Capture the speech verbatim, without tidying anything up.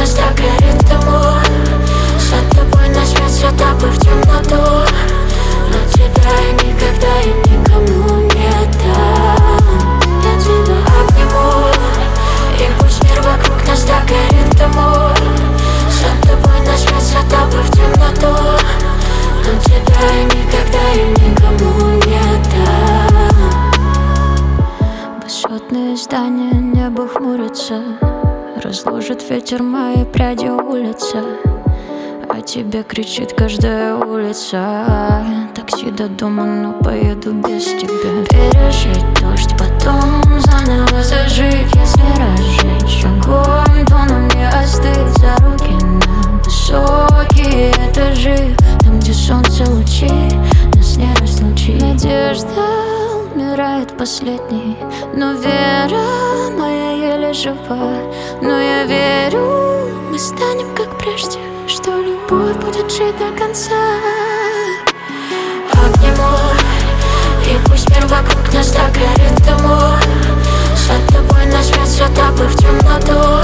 нас так горит дымок. За тобой на свет, за тобой в темноту. Но тебя я никогда и никому не отдам. Я тебя обниму, и пусть мир вокруг нас так горит дымок. За тобой на свет, за тобой в темноту. Но тебя я никогда и никому не отдам. Высотные здания, небо хмурится, разложит ветер мои пряди улица. А тебе кричит каждая улица. Такси до дома, но поеду без тебя. Пережить дождь, потом заново зажить. Если разжечь огонь, то нам не остыть. За руки на высокие этажи, там, где солнце лучи нас не разлучит. Надежда умирает последней, но вера моя еле жива. Но я верю, мы станем как прежде, что любовь будет жить до конца. Обниму, и пусть мир вокруг нас так горит дымок. За тобой на свет, за тобой в темноту.